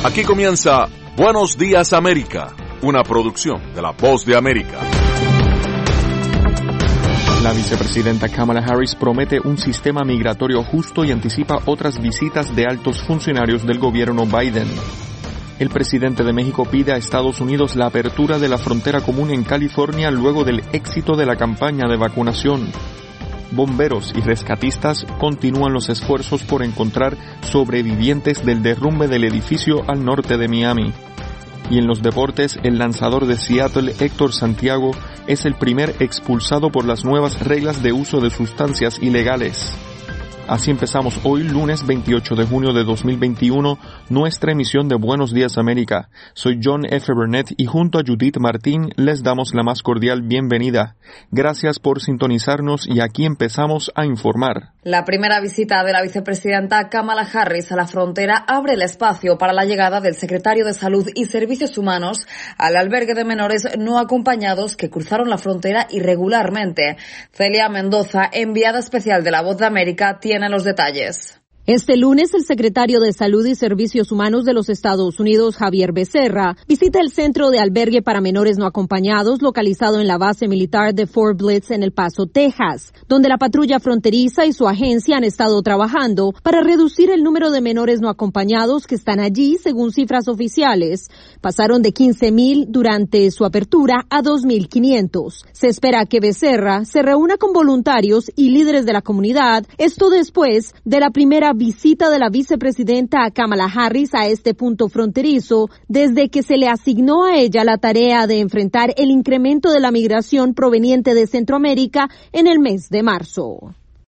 Aquí comienza Buenos Días América, una producción de La Voz de América. La vicepresidenta Kamala Harris promete un sistema migratorio justo y anticipa otras visitas de altos funcionarios del gobierno Biden. El presidente de México pide a Estados Unidos la apertura de la frontera común en California luego del éxito de la campaña de vacunación. Bomberos y rescatistas continúan los esfuerzos por encontrar sobrevivientes del derrumbe del edificio al norte de Miami. Y en los deportes, el lanzador de Seattle, Héctor Santiago, es el primer expulsado por las nuevas reglas de uso de sustancias ilegales. Así empezamos hoy, lunes 28 de junio de 2021, nuestra emisión de Buenos Días América. Soy John F. Burnett y junto a Judith Martín les damos la más cordial bienvenida. Gracias por sintonizarnos y aquí empezamos a informar. La primera visita de la vicepresidenta Kamala Harris a la frontera abre el espacio para la llegada del secretario de Salud y Servicios Humanos al albergue de menores no acompañados que cruzaron la frontera irregularmente. Celia Mendoza, enviada especial de La Voz de América, tiene los detalles. Este lunes, el secretario de Salud y Servicios Humanos de los Estados Unidos, Javier Becerra, visita el centro de albergue para menores no acompañados localizado en la base militar de Fort Bliss en El Paso, Texas, donde la patrulla fronteriza y su agencia han estado trabajando para reducir el número de menores no acompañados que están allí, según cifras oficiales. Pasaron de 15,000 durante su apertura a 2,500. Se espera que Becerra se reúna con voluntarios y líderes de la comunidad, esto después de la primera visita de la vicepresidenta Kamala Harris a este punto fronterizo desde que se le asignó a ella la tarea de enfrentar el incremento de la migración proveniente de Centroamérica en el mes de marzo.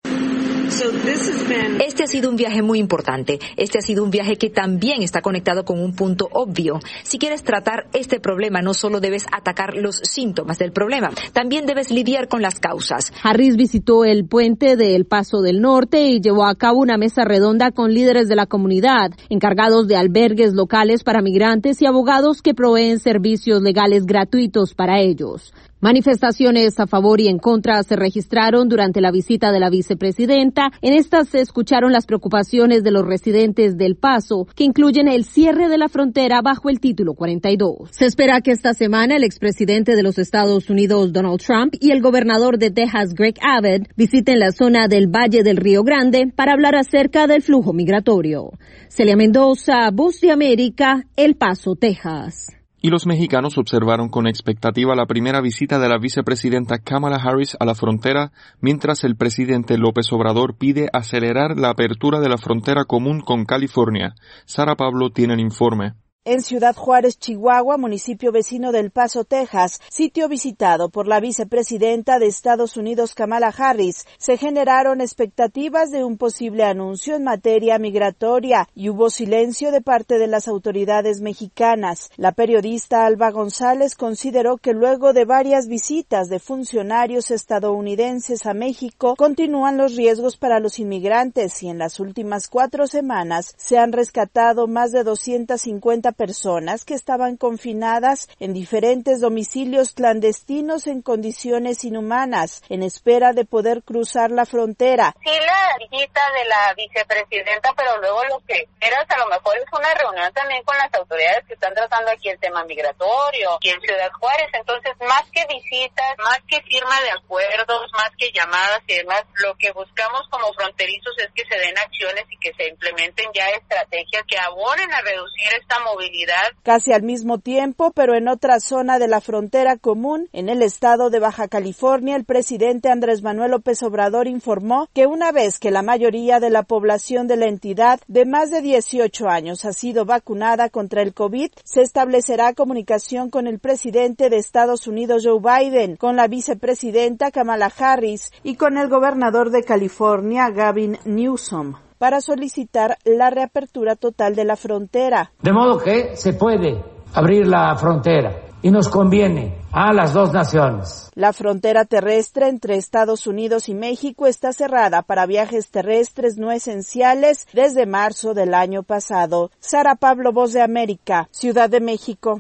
Este ha sido un viaje muy importante. Este ha sido un viaje que también está conectado con un punto obvio. Si quieres tratar este problema, no solo debes atacar los síntomas del problema, también debes lidiar con las causas. Harris visitó el puente de El Paso del Norte y llevó a cabo una mesa redonda con líderes de la comunidad, encargados de albergues locales para migrantes y abogados que proveen servicios legales gratuitos para ellos. Manifestaciones a favor y en contra se registraron durante la visita de la vicepresidenta. En estas se escucharon las preocupaciones de los residentes del Paso, que incluyen el cierre de la frontera bajo el Título 42. Se espera que esta semana el expresidente de los Estados Unidos, Donald Trump, y el gobernador de Texas, Greg Abbott, visiten la zona del Valle del Río Grande para hablar acerca del flujo migratorio. Celia Mendoza, Voz de América, El Paso, Texas. Y los mexicanos observaron con expectativa la primera visita de la vicepresidenta Kamala Harris a la frontera, mientras el presidente López Obrador pide acelerar la apertura de la frontera común con California. Sara Pablo tiene el informe. En Ciudad Juárez, Chihuahua, municipio vecino del Paso, Texas, sitio visitado por la vicepresidenta de Estados Unidos, Kamala Harris, se generaron expectativas de un posible anuncio en materia migratoria y hubo silencio de parte de las autoridades mexicanas. La periodista Alba González consideró que luego de varias visitas de funcionarios estadounidenses a México, continúan los riesgos para los inmigrantes y en las últimas 4 semanas se han rescatado más de 250 personas que estaban confinadas en diferentes domicilios clandestinos en condiciones inhumanas, en espera de poder cruzar la frontera. Sí, la visita de la vicepresidenta, pero luego lo que esperas a lo mejor es una reunión también con las autoridades que están tratando aquí el tema migratorio y en Ciudad Juárez. Entonces, más que visitas, más que firma de acuerdos, más que llamadas y demás, lo que buscamos como fronterizos es que se den acciones y que se implementen ya estrategias que abonen a reducir esta movilidad. Casi al mismo tiempo, pero en otra zona de la frontera común, en el estado de Baja California, el presidente Andrés Manuel López Obrador informó que una vez que la mayoría de la población de la entidad de más de 18 años ha sido vacunada contra el COVID, se establecerá comunicación con el presidente de Estados Unidos, Joe Biden, con la vicepresidenta Kamala Harris y con el gobernador de California, Gavin Newsom, para solicitar la reapertura total de la frontera. De modo que se puede abrir la frontera y nos conviene a las dos naciones. La frontera terrestre entre Estados Unidos y México está cerrada para viajes terrestres no esenciales desde marzo del año pasado. Sara Pablo, Voz de América, Ciudad de México.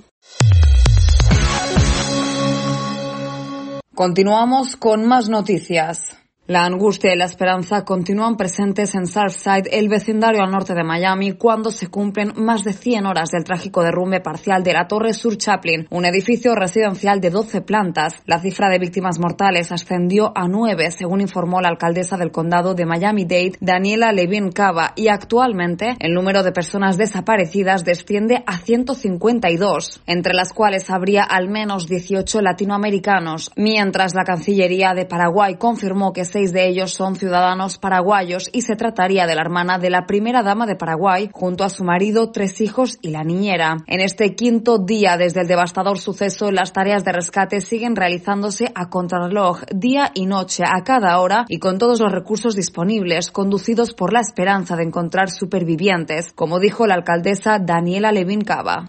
Continuamos con más noticias. La angustia y la esperanza continúan presentes en Surfside, el vecindario al norte de Miami, cuando se cumplen más de 100 horas del trágico derrumbe parcial de la Torre Sur Chaplin, un edificio residencial de 12 plantas. La cifra de víctimas mortales ascendió a 9, según informó la alcaldesa del condado de Miami-Dade, Daniela Levine Cava, y actualmente el número de personas desaparecidas desciende a 152, entre las cuales habría al menos 18 latinoamericanos, mientras la Cancillería de Paraguay confirmó que 6 de ellos son ciudadanos paraguayos y se trataría de la hermana de la primera dama de Paraguay, junto a su marido, 3 hijos y la niñera. En este quinto día desde el devastador suceso, las tareas de rescate siguen realizándose a contrarreloj, día y noche, a cada hora y con todos los recursos disponibles, conducidos por la esperanza de encontrar supervivientes, como dijo la alcaldesa Daniela Levine Cava.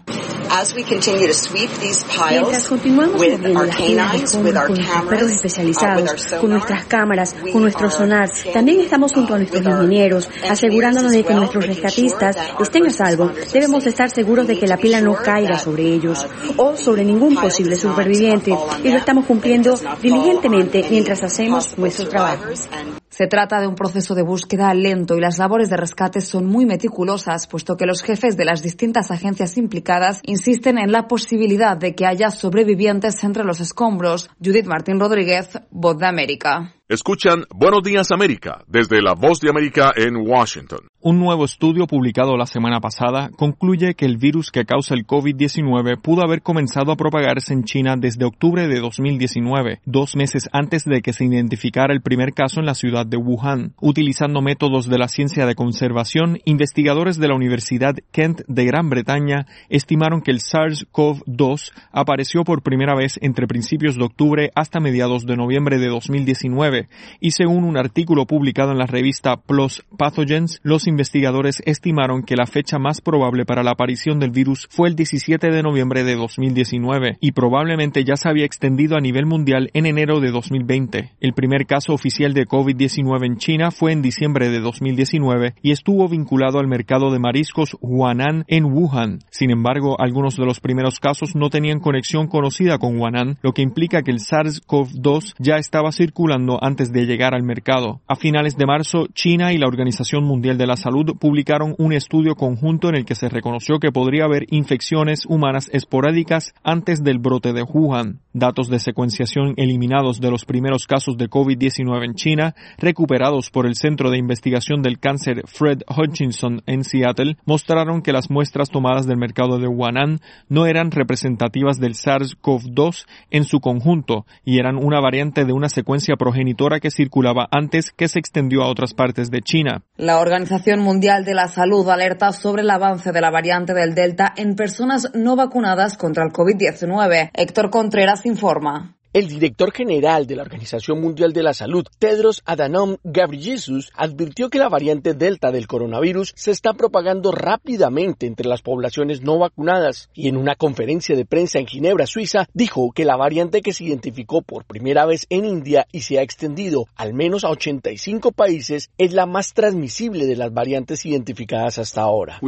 Mientras continuamos moviendo las filas de escombros con nuestros perros especializados, con nuestras cámaras, con nuestro sonar, también estamos junto a nuestros ingenieros, asegurándonos de que nuestros rescatistas estén a salvo. Debemos estar seguros de que la pila no caiga sobre ellos o sobre ningún posible superviviente, y lo estamos cumpliendo diligentemente mientras hacemos nuestro trabajo. Se trata de un proceso de búsqueda lento y las labores de rescate son muy meticulosas, puesto que los jefes de las distintas agencias implicadas insisten en la posibilidad de que haya sobrevivientes entre los escombros. Judith Martín Rodríguez, Voz de América. Escuchan Buenos Días América desde la Voz de América en Washington. Un nuevo estudio publicado la semana pasada concluye que el virus que causa el COVID-19 pudo haber comenzado a propagarse en China desde octubre de 2019, 2 meses antes de que se identificara el primer caso en la ciudad de Wuhan. Utilizando métodos de la ciencia de conservación, investigadores de la Universidad Kent de Gran Bretaña estimaron que el SARS-CoV-2 apareció por primera vez entre principios de octubre hasta mediados de noviembre de 2019. Y según un artículo publicado en la revista PLOS Pathogens, los investigadores estimaron que la fecha más probable para la aparición del virus fue el 17 de noviembre de 2019 y probablemente ya se había extendido a nivel mundial en enero de 2020. El primer caso oficial de COVID-19 en China fue en diciembre de 2019 y estuvo vinculado al mercado de mariscos Huanan en Wuhan. Sin embargo, algunos de los primeros casos no tenían conexión conocida con Huanan, lo que implica que el SARS-CoV-2 ya estaba circulando antes de llegar al mercado. A finales de marzo, China y la Organización Mundial de la Salud publicaron un estudio conjunto en el que se reconoció que podría haber infecciones humanas esporádicas antes del brote de Wuhan. Datos de secuenciación eliminados de los primeros casos de COVID-19 en China, recuperados por el Centro de Investigación del Cáncer Fred Hutchinson en Seattle, mostraron que las muestras tomadas del mercado de Huanan no eran representativas del SARS-CoV-2 en su conjunto y eran una variante de una secuencia progenitora que circulaba antes, que se extendió a otras partes de China. La Organización Mundial de la Salud alerta sobre el avance de la variante del Delta en personas no vacunadas contra el COVID-19. Héctor Contreras informa. El director general de la Organización Mundial de la Salud, Tedros Adhanom Ghebreyesus, advirtió que la variante Delta del coronavirus se está propagando rápidamente entre las poblaciones no vacunadas y en una conferencia de prensa en Ginebra, Suiza, dijo que la variante que se identificó por primera vez en India y se ha extendido al menos a 85 países es la más transmisible de las variantes identificadas hasta ahora.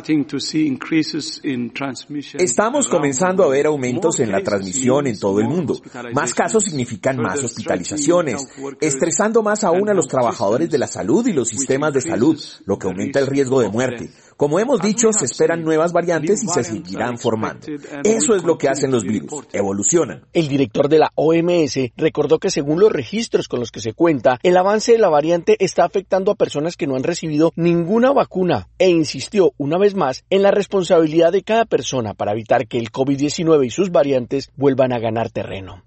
Estamos comenzando a ver aumentos en la transmisión en todo el mundo. Más casos significan más hospitalizaciones, estresando más aún a los trabajadores de la salud y los sistemas de salud, lo que aumenta el riesgo de muerte. Como hemos dicho, se esperan nuevas variantes y se seguirán formando. Eso es lo que hacen los virus, evolucionan. El director de la OMS recordó que según los registros con los que se cuenta, el avance de la variante está afectando a personas que no han recibido ninguna vacuna e insistió una vez más en la responsabilidad de cada persona para evitar que el COVID-19 y sus variantes vuelvan a ganar terreno.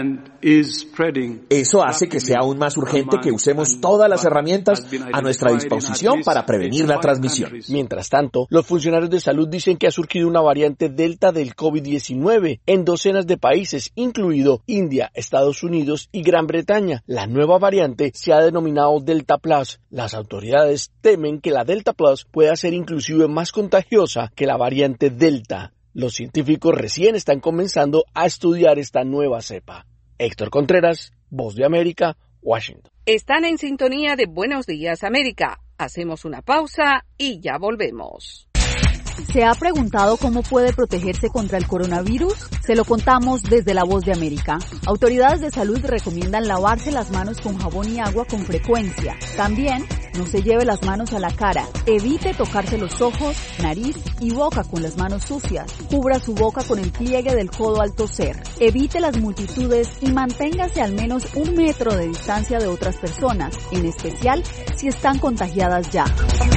Eso hace que sea aún más urgente que usemos todas las herramientas a nuestra disposición para prevenir la transmisión. Mientras tanto, los funcionarios de salud dicen que ha surgido una variante Delta del COVID-19 en docenas de países, incluido India, Estados Unidos y Gran Bretaña. La nueva variante se ha denominado Delta Plus. Las autoridades temen que la Delta Plus pueda ser inclusive más contagiosa que la variante Delta. Los científicos recién están comenzando a estudiar esta nueva cepa. Héctor Contreras, Voz de América, Washington. Están en sintonía de Buenos Días América. Hacemos una pausa y ya volvemos. ¿Se ha preguntado cómo puede protegerse contra el coronavirus? Se lo contamos desde La Voz de América. Autoridades de salud recomiendan lavarse las manos con jabón y agua con frecuencia. También, no se lleve las manos a la cara. Evite tocarse los ojos, nariz y boca con las manos sucias. Cubra su boca con el pliegue del codo al toser. Evite las multitudes y manténgase al menos 1 metro de distancia de otras personas, en especial si están contagiadas ya.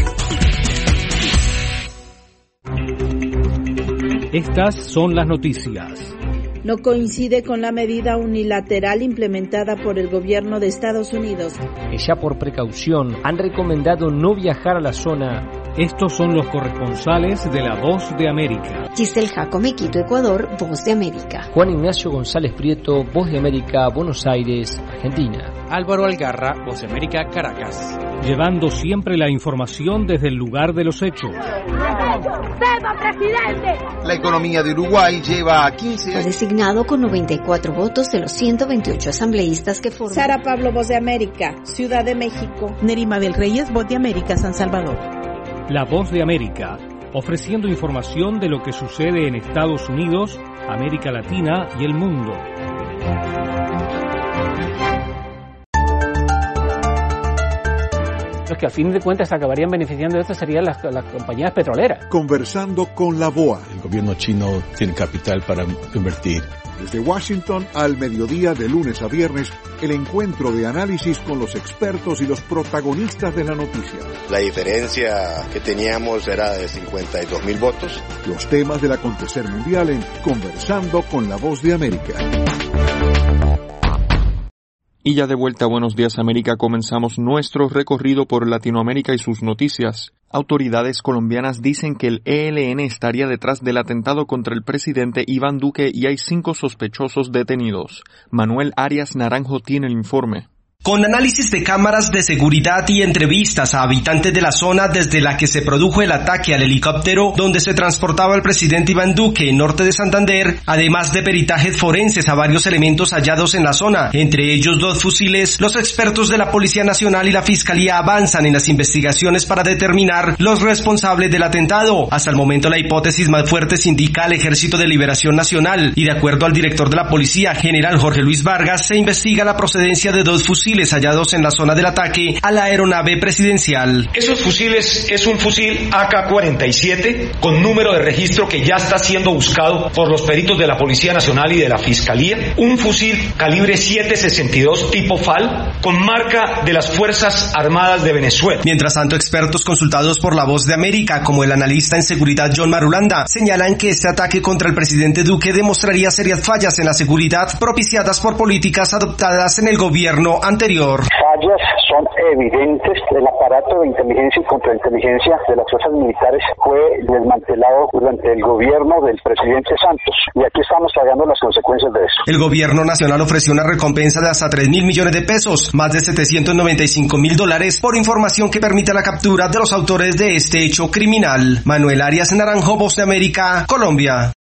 Estas son las noticias. No coincide con la medida unilateral implementada por el gobierno de Estados Unidos. Ya por precaución han recomendado no viajar a la zona. Estos son los corresponsales de La Voz de América. Giselle Jacome, Quito, Ecuador, Voz de América. Juan Ignacio González Prieto, Voz de América, Buenos Aires, Argentina. Álvaro Algarra, Voz de América, Caracas. Llevando siempre la información desde el lugar de los hechos. ¡Viva, presidente! La economía de Uruguay lleva a 15 años. Fue designado con 94 votos de los 128 asambleístas que forman. Sara Pablo, Voz de América, Ciudad de México. Nerima del Reyes, Voz de América, San Salvador. La Voz de América, ofreciendo información de lo que sucede en Estados Unidos, América Latina y el mundo. Los que a fin de cuentas acabarían beneficiando de esto serían las compañías petroleras. Conversando con la BOA. El gobierno chino tiene capital para invertir. Desde Washington al mediodía de lunes a viernes, el encuentro de análisis con los expertos y los protagonistas de la noticia. La diferencia que teníamos era de 52.000 votos. Los temas del acontecer mundial en Conversando con la Voz de América. Y ya de vuelta a Buenos Días América, comenzamos nuestro recorrido por Latinoamérica y sus noticias. Autoridades colombianas dicen que el ELN estaría detrás del atentado contra el presidente Iván Duque y hay 5 sospechosos detenidos. Manuel Arias Naranjo tiene el informe. Con análisis de cámaras de seguridad y entrevistas a habitantes de la zona desde la que se produjo el ataque al helicóptero donde se transportaba el presidente Iván Duque en norte de Santander, además de peritajes forenses a varios elementos hallados en la zona, entre ellos 2 fusiles, los expertos de la Policía Nacional y la Fiscalía avanzan en las investigaciones para determinar los responsables del atentado. Hasta el momento la hipótesis más fuerte se indica al Ejército de Liberación Nacional y de acuerdo al director de la Policía, general Jorge Luis Vargas, se investiga la procedencia de 2 fusiles hallados en la zona del ataque a la aeronave presidencial. Esos fusiles es un fusil AK-47 con número de registro que ya está siendo buscado por los peritos de la Policía Nacional y de la Fiscalía. Un fusil calibre 7.62 tipo FAL con marca de las Fuerzas Armadas de Venezuela. Mientras tanto, expertos consultados por La Voz de América, como el analista en seguridad John Marulanda, señalan que este ataque contra el presidente Duque demostraría serias fallas en la seguridad propiciadas por políticas adoptadas en el gobierno anterior. Fallas son evidentes. El aparato de inteligencia y contrainteligencia de las fuerzas militares fue desmantelado durante el gobierno del presidente Santos y aquí estamos pagando las consecuencias de eso. El gobierno nacional ofreció una recompensa de hasta 3.000 millones de pesos, más de $795.000 por información que permita la captura de los autores de este hecho criminal. Manuel Arias Naranjo, Voz de América, Colombia.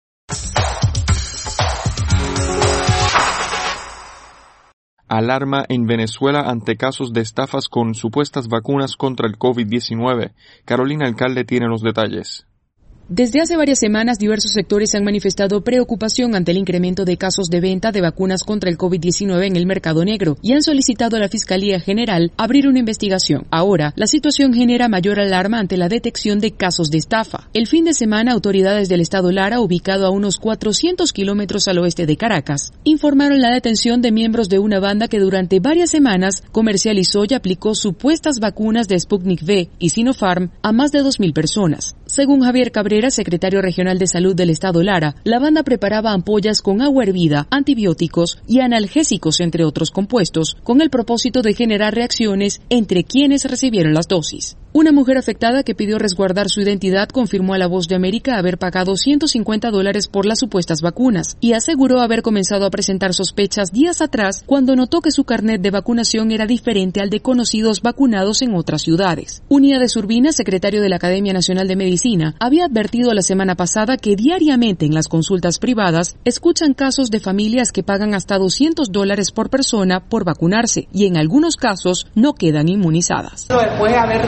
Alarma en Venezuela ante casos de estafas con supuestas vacunas contra el COVID-19. Carolina Alcalde tiene los detalles. Desde hace varias semanas, diversos sectores han manifestado preocupación ante el incremento de casos de venta de vacunas contra el COVID-19 en el mercado negro y han solicitado a la Fiscalía General abrir una investigación. Ahora, la situación genera mayor alarma ante la detección de casos de estafa. El fin de semana, autoridades del estado Lara, ubicado a unos 400 kilómetros al oeste de Caracas, informaron la detención de miembros de una banda que durante varias semanas comercializó y aplicó supuestas vacunas de Sputnik V y Sinopharm a más de 2.000 personas. Según Javier Cabrera, secretario regional de salud del estado Lara, la banda preparaba ampollas con agua hervida, antibióticos y analgésicos, entre otros compuestos, con el propósito de generar reacciones entre quienes recibieron las dosis. Una mujer afectada que pidió resguardar su identidad confirmó a La Voz de América haber pagado $150 por las supuestas vacunas y aseguró haber comenzado a presentar sospechas días atrás cuando notó que su carnet de vacunación era diferente al de conocidos vacunados en otras ciudades. Uníades Urbina, secretario de la Academia Nacional de Medicina, había advertido la semana pasada que diariamente en las consultas privadas escuchan casos de familias que pagan hasta $200 por persona por vacunarse y en algunos casos no quedan inmunizadas. Después de haber recibido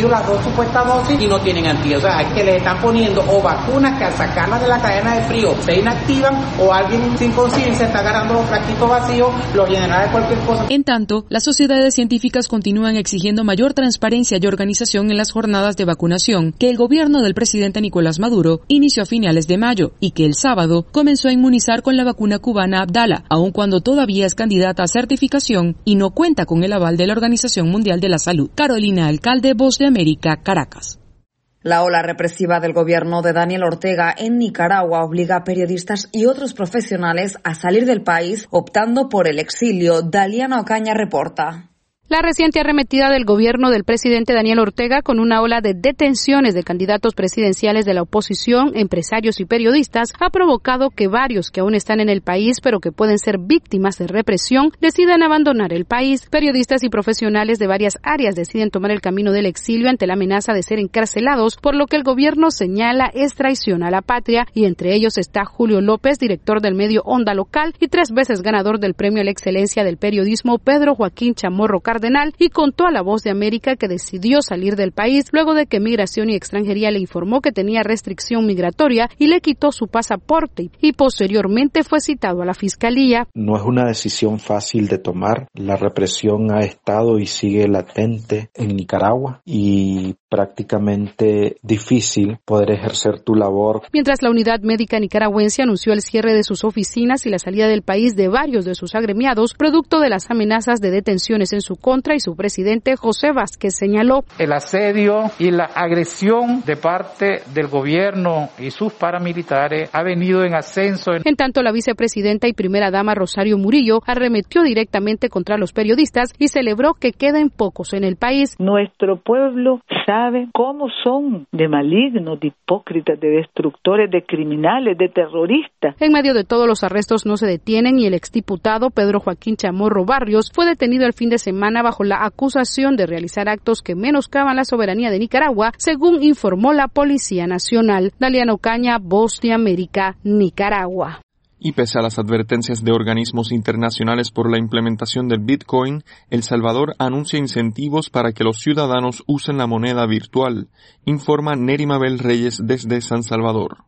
recibido las 2 supuestas dosis y no tienen antídoto. O sea, es que les están poniendo o vacunas que al sacarlas de la cadena de frío se inactivan, o alguien sin conciencia está agarrando los frasquitos vacíos, los llenará de cualquier cosa. En tanto, las sociedades científicas continúan exigiendo mayor transparencia y organización en las jornadas de vacunación que el gobierno del presidente Nicolás Maduro inició a finales de mayo y que el sábado comenzó a inmunizar con la vacuna cubana Abdala, aun cuando todavía es candidata a certificación y no cuenta con el aval de la Organización Mundial de la Salud. Carolina Alcalde, Voz de América, Caracas. La ola represiva del gobierno de Daniel Ortega en Nicaragua obliga a periodistas y otros profesionales a salir del país, optando por el exilio. Daliana Ocaña reporta. La reciente arremetida del gobierno del presidente Daniel Ortega con una ola de detenciones de candidatos presidenciales de la oposición, empresarios y periodistas ha provocado que varios que aún están en el país pero que pueden ser víctimas de represión decidan abandonar el país. Periodistas y profesionales de varias áreas deciden tomar el camino del exilio ante la amenaza de ser encarcelados, por lo que el gobierno señala es traición a la patria, y entre ellos está Julio López, director del medio Onda Local y 3 veces ganador del premio a la excelencia del periodismo Pedro Joaquín Chamorro Cardenal, y contó a La Voz de América que decidió salir del país luego de que Migración y Extranjería le informó que tenía restricción migratoria y le quitó su pasaporte, y posteriormente fue citado a la Fiscalía. No es una decisión fácil de tomar. La represión ha estado y sigue latente en Nicaragua y prácticamente difícil poder ejercer tu labor. Mientras la Unidad Médica Nicaragüense anunció el cierre de sus oficinas y la salida del país de varios de sus agremiados, producto de las amenazas de detenciones en su contra, y su presidente José Vázquez señaló: el asedio y la agresión de parte del gobierno y sus paramilitares ha venido en ascenso. En tanto, la vicepresidenta y primera dama Rosario Murillo arremetió directamente contra los periodistas y celebró que queden pocos en el país. Nuestro pueblo sabe cómo son de malignos, de hipócritas, de destructores, de criminales, de terroristas. En medio de todos los arrestos no se detienen, y el exdiputado Pedro Joaquín Chamorro Barrios fue detenido el fin de semana bajo la acusación de realizar actos que menoscaban la soberanía de Nicaragua, según informó la Policía Nacional. Daliana Ocaña, Voz de América, Nicaragua. Y pese a las advertencias de organismos internacionales por la implementación del Bitcoin, El Salvador anuncia incentivos para que los ciudadanos usen la moneda virtual, informa Neri Mabel Reyes desde San Salvador.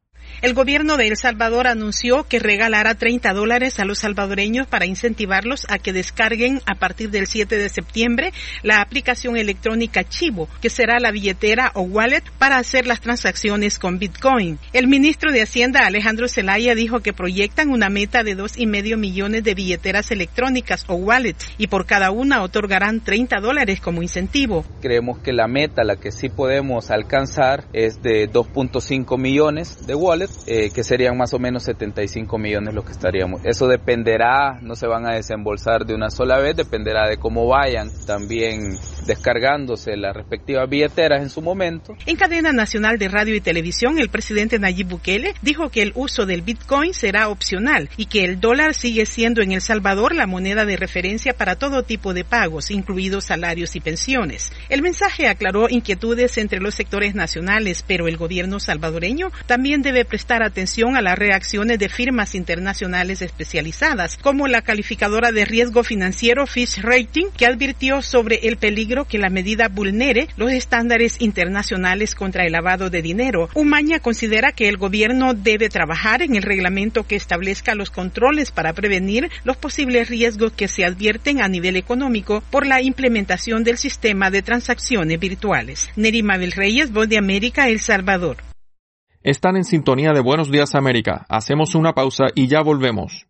El gobierno de El Salvador anunció que regalará $30 a los salvadoreños para incentivarlos a que descarguen a partir del 7 de septiembre la aplicación electrónica Chivo, que será la billetera o wallet para hacer las transacciones con Bitcoin. El ministro de Hacienda, Alejandro Zelaya, dijo que proyectan una meta de 2,5 millones de billeteras electrónicas o wallets, y por cada una otorgarán $30 como incentivo. Creemos que la meta, la que sí podemos alcanzar, es de 2.5 millones de wallets, que serían más o menos 75 millones lo que estaríamos. Eso dependerá, no se van a desembolsar de una sola vez, dependerá de cómo vayan también descargándose las respectivas billeteras en su momento. En cadena nacional de radio y televisión, el presidente Nayib Bukele dijo que el uso del Bitcoin será opcional y que el dólar sigue siendo en El Salvador la moneda de referencia para todo tipo de pagos, incluidos salarios y pensiones. El mensaje aclaró inquietudes entre los sectores nacionales, pero el gobierno salvadoreño también debe prestar atención a las reacciones de firmas internacionales especializadas, como la calificadora de riesgo financiero Fitch Rating, que advirtió sobre el peligro que la medida vulnere los estándares internacionales contra el lavado de dinero. Umaña considera que el gobierno debe trabajar en el reglamento que establezca los controles para prevenir los posibles riesgos que se advierten a nivel económico por la implementación del sistema de transacciones virtuales. Neri Mabel Reyes, Voz de América, El Salvador. Están en sintonía de Buenos Días América. Hacemos una pausa y ya volvemos.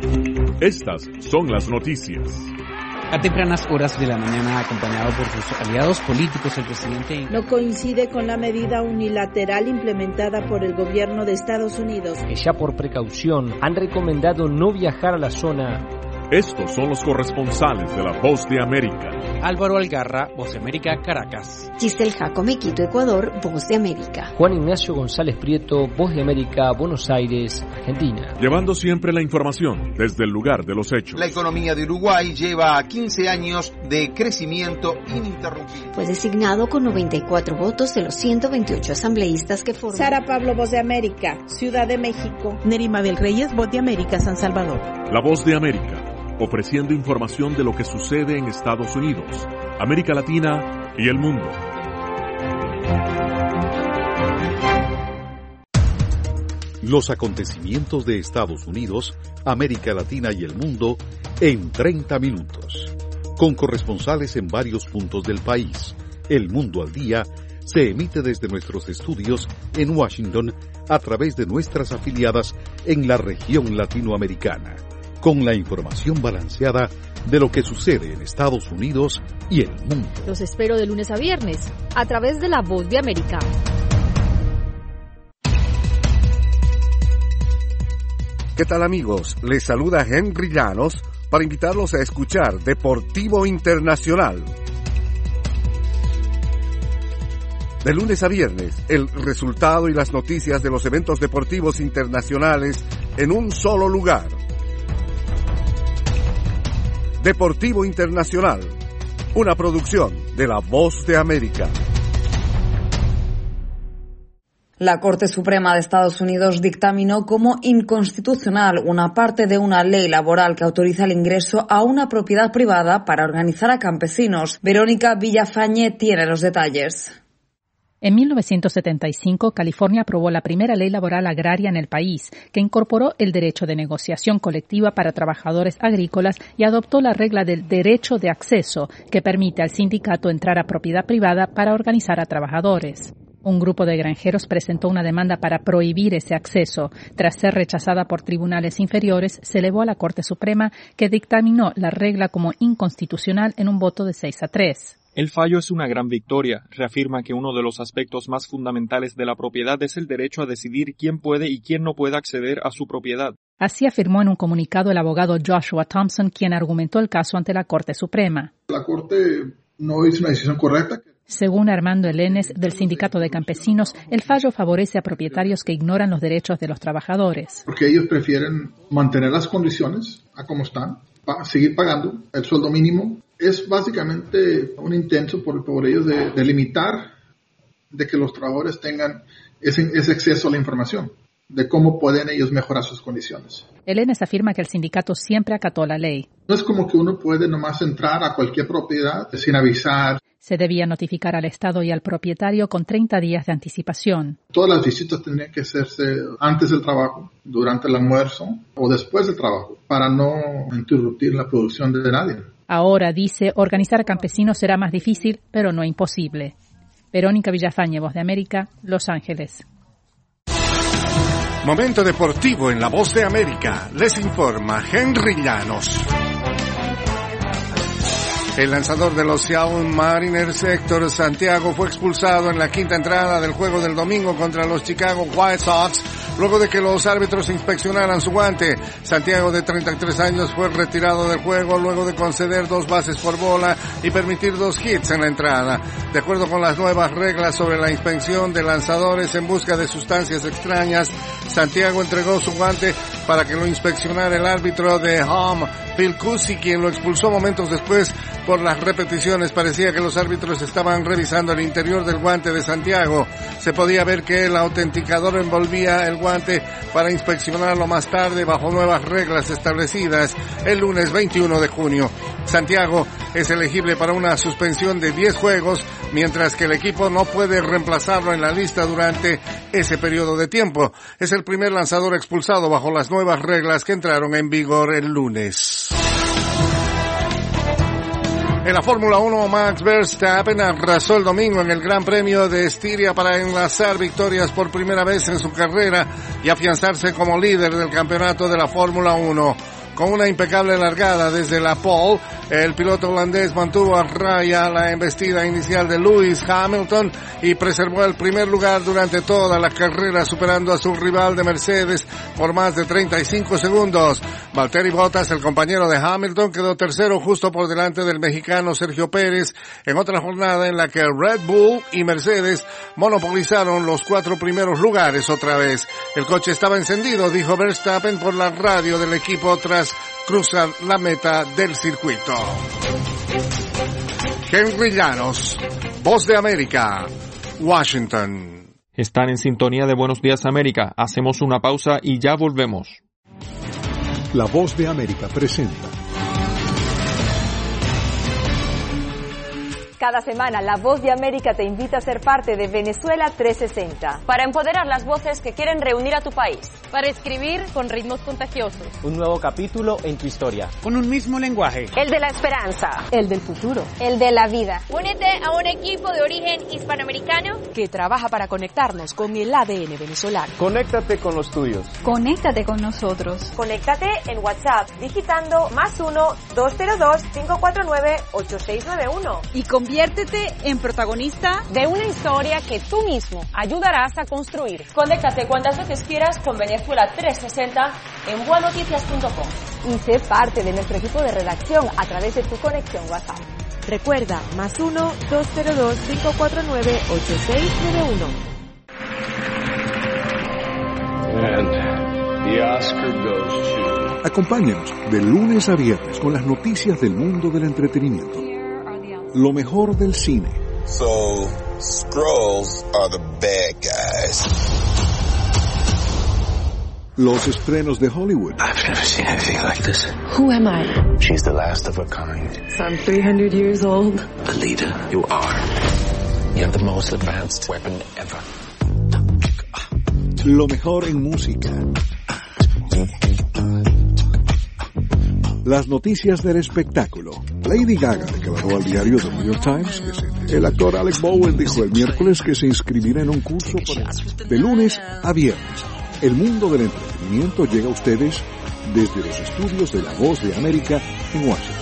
Estas son las noticias. A tempranas horas de la mañana, acompañado por sus aliados políticos, el presidente no coincide con la medida unilateral implementada por el gobierno de Estados Unidos, que ya por precaución han recomendado no viajar a la zona. Estos son los corresponsales de La Voz de América. Álvaro Algarra, Voz de América, Caracas. Giselle Jacome, Quito, Ecuador, Voz de América. Juan Ignacio González Prieto, Voz de América, Buenos Aires, Argentina. Llevando siempre la información desde el lugar de los hechos. La economía de Uruguay lleva 15 años de crecimiento ininterrumpido. Fue designado con 94 votos de los 128 asambleístas que forman. Sara Pablo, Voz de América, Ciudad de México. Neri Mabel Reyes, Voz de América, San Salvador. La Voz de América, ofreciendo información de lo que sucede en Estados Unidos, América Latina y el mundo. Los acontecimientos de Estados Unidos, América Latina y el mundo en 30 minutos. Con corresponsales en varios puntos del país. El Mundo al Día se emite desde nuestros estudios en Washington a través de nuestras afiliadas en la región latinoamericana, con la información balanceada de lo que sucede en Estados Unidos y el mundo. Los espero de lunes a viernes, a través de La Voz de América. ¿Qué tal, amigos? Les saluda Henry Llanos para invitarlos a escuchar Deportivo Internacional. De lunes a viernes, el resultado y las noticias de los eventos deportivos internacionales en un solo lugar. Deportivo Internacional, una producción de La Voz de América. La Corte Suprema de Estados Unidos dictaminó como inconstitucional una parte de una ley laboral que autoriza el ingreso a una propiedad privada para organizar a campesinos. Verónica Villafañe tiene los detalles. En 1975, California aprobó la primera ley laboral agraria en el país, que incorporó el derecho de negociación colectiva para trabajadores agrícolas y adoptó la regla del derecho de acceso, que permite al sindicato entrar a propiedad privada para organizar a trabajadores. Un grupo de granjeros presentó una demanda para prohibir ese acceso. Tras ser rechazada por tribunales inferiores, se elevó a la Corte Suprema, que dictaminó la regla como inconstitucional en un voto de 6-3. El fallo es una gran victoria. Reafirma que uno de los aspectos más fundamentales de la propiedad es el derecho a decidir quién puede y quién no puede acceder a su propiedad. Así afirmó en un comunicado el abogado Joshua Thompson, quien argumentó el caso ante la Corte Suprema. La Corte no hizo una decisión correcta. Según Armando Elenes, del Sindicato de Campesinos, el fallo favorece a propietarios que ignoran los derechos de los trabajadores. Porque ellos prefieren mantener las condiciones a como están, seguir pagando el sueldo mínimo. Es básicamente un intento por ellos de limitar de que los trabajadores tengan ese acceso a la información, de cómo pueden ellos mejorar sus condiciones. Elenes afirma que el sindicato siempre acató la ley. No es como que uno puede nomás entrar a cualquier propiedad sin avisar. Se debía notificar al Estado y al propietario con 30 días de anticipación. Todas las visitas tendrían que hacerse antes del trabajo, durante el almuerzo o después del trabajo, para no interrumpir la producción de nadie. Ahora, dice, organizar a campesinos será más difícil, pero no imposible. Verónica Villafañe, Voz de América, Los Ángeles. Momento deportivo en La Voz de América. Les informa Henry Llanos. El lanzador de los Seattle Mariners, Héctor Santiago, fue expulsado en la quinta entrada del juego del domingo contra los Chicago White Sox, luego de que los árbitros inspeccionaran su guante. Santiago, de 33 años, fue retirado del juego luego de conceder 2 bases por bola y permitir 2 hits en la entrada. De acuerdo con las nuevas reglas sobre la inspección de lanzadores en busca de sustancias extrañas, Santiago entregó su guante para que lo inspeccionara el árbitro de home, Phil Cusi, quien lo expulsó momentos después por las repeticiones. Parecía que los árbitros estaban revisando el interior del guante de Santiago. Se podía ver que el autenticador envolvía el guante para inspeccionarlo más tarde bajo nuevas reglas establecidas el lunes 21 de junio. Santiago es elegible para una suspensión de 10 juegos, mientras que el equipo no puede reemplazarlo en la lista durante ese periodo de tiempo. Es el primer lanzador expulsado bajo las nuevas reglas que entraron en vigor el lunes. En la Fórmula 1, Max Verstappen arrasó el domingo en el Gran Premio de Estiria para enlazar victorias por primera vez en su carrera y afianzarse como líder del campeonato de la Fórmula 1. Con una impecable largada desde la pole, el piloto holandés mantuvo a raya la embestida inicial de Lewis Hamilton y preservó el primer lugar durante toda la carrera, superando a su rival de Mercedes por más de 35 segundos. Valtteri Bottas, el compañero de Hamilton, quedó tercero justo por delante del mexicano Sergio Pérez en otra jornada en la que Red Bull y Mercedes monopolizaron los 4 primeros lugares otra vez. El coche estaba encendido, dijo Verstappen por la radio del equipo tras cruzar la meta del circuito. Henry Llanos, Voz de América, Washington. Están en sintonía de Buenos Días América. Hacemos una pausa y ya volvemos. La Voz de América presenta Cada semana, La Voz de América te invita a ser parte de Venezuela 360. Para empoderar las voces que quieren reunir a tu país. Para escribir con ritmos contagiosos. Un nuevo capítulo en tu historia. Con un mismo lenguaje. El de la esperanza. El del futuro. El de la vida. Únete a un equipo de origen hispanoamericano que trabaja para conectarnos con el ADN venezolano. Conéctate con los tuyos. Conéctate con nosotros. Conéctate en WhatsApp digitando +1-202-549-8691. Y conviértete en protagonista de una historia que tú mismo ayudarás a construir. Conéctate cuantas veces quieras con Venezuela 360 en buenoticias.com. Y sé parte de nuestro equipo de redacción a través de tu conexión WhatsApp. Recuerda, +1-202-549-8691. And the Oscar goes to... Acompáñanos de lunes a viernes con las noticias del mundo del entretenimiento. Lo mejor del cine. So, Skrulls are the bad guys. Los estrenos de Hollywood. I've never seen anything like this. Who am I? She's the last of her kind. So I'm 300 years old. Alita, you are. You have the most advanced weapon ever. Lo mejor en música. Las noticias del espectáculo. Lady Gaga declaró al diario The New York Times que el actor Alec Baldwin dijo el miércoles que se inscribirá en un curso de lunes a viernes. El mundo del entretenimiento llega a ustedes desde los estudios de La Voz de América en Washington.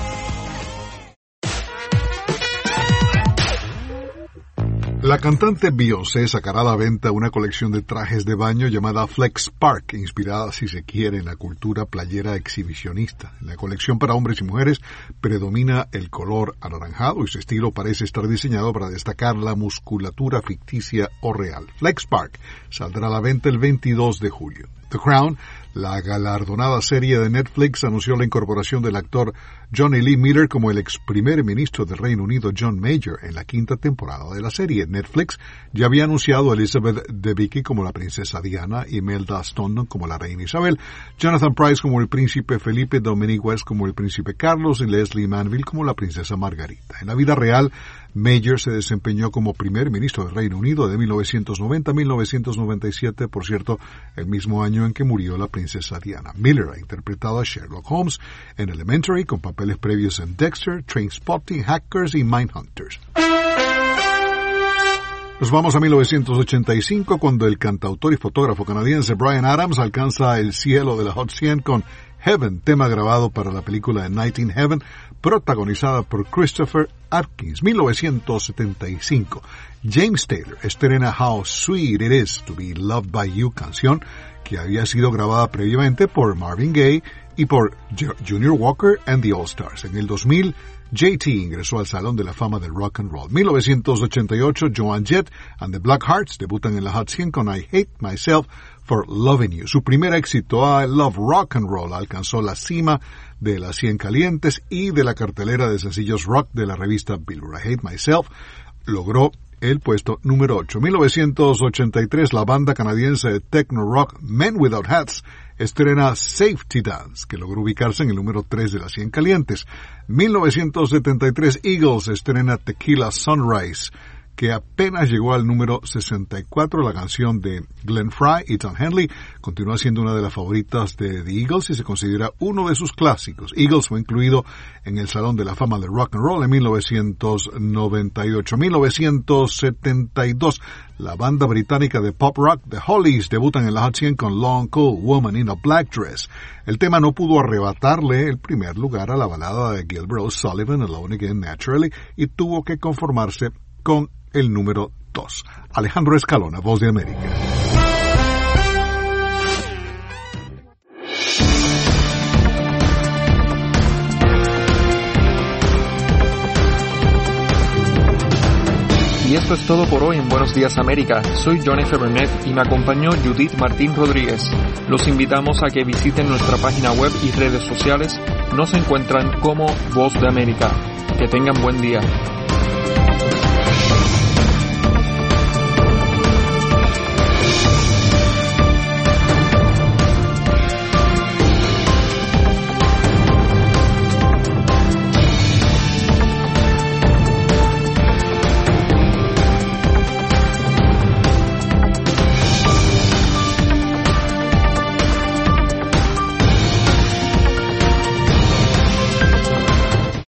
La cantante Beyoncé sacará a la venta una colección de trajes de baño llamada Flex Park, inspirada, si se quiere, en la cultura playera exhibicionista. En la colección para hombres y mujeres predomina el color anaranjado y su estilo parece estar diseñado para destacar la musculatura ficticia o real. Flex Park saldrá a la venta el 22 de julio. The Crown, la galardonada serie de Netflix, anunció la incorporación del actor Johnny Lee Miller como el ex primer ministro del Reino Unido John Major en la 5ª temporada de la serie. Netflix ya había anunciado a Elizabeth Debicki como la princesa Diana, Imelda Staunton como la reina Isabel, Jonathan Pryce como el príncipe Felipe, Dominic West como el príncipe Carlos y Leslie Manville como la princesa Margarita. En la vida real, Major se desempeñó como primer ministro del Reino Unido de 1990 a 1997, por cierto, el mismo año en que murió la princesa Diana. Miller ha interpretado a Sherlock Holmes en Elementary, con papeles previos en Dexter, Trainspotting, Hackers y Mindhunters. Nos vamos a 1985, cuando el cantautor y fotógrafo canadiense Bryan Adams alcanza el cielo de la Hot 100 con Heaven, tema grabado para la película The Night in Heaven, protagonizada por Christopher Atkins. 1975, James Taylor estrena How Sweet It Is to Be Loved by You, canción que había sido grabada previamente por Marvin Gaye y por Junior Walker and the All Stars. En el 2000, JT ingresó al Salón de la Fama del Rock and Roll. 1988, Joan Jett and the Blackhearts debutan en la Hot 100 con I Hate Myself for Loving You. Su primer éxito, I Love Rock and Roll, alcanzó la cima de las 100 calientes y de la cartelera de sencillos rock de la revista Billboard. I Hate Myself logró el puesto número 8. 1983, la banda canadiense de techno rock Men Without Hats estrena Safety Dance, que logró ubicarse en el número 3 de las 100 calientes. 1973, Eagles estrena Tequila Sunrise, que apenas llegó al número 64. La canción de Glenn Frey y Tom Henley continúa siendo una de las favoritas de The Eagles y se considera uno de sus clásicos. Eagles fue incluido en el Salón de la Fama del Rock and Roll en 1998. 1972, la banda británica de pop rock The Hollies debutan en la Hot 100 con Long Cool Woman in a Black Dress. El tema no pudo arrebatarle el primer lugar a la balada de Gilbert O'Sullivan, Alone Again Naturally, y tuvo que conformarse con el número 2. Alejandro Escalona, Voz de América. Y esto es todo por hoy en Buenos Días América. Soy Johnny Burnett y me acompañó Judith Martín Rodríguez. Los invitamos a que visiten nuestra página web y redes sociales. Nos encuentran como Voz de América. Que tengan buen día.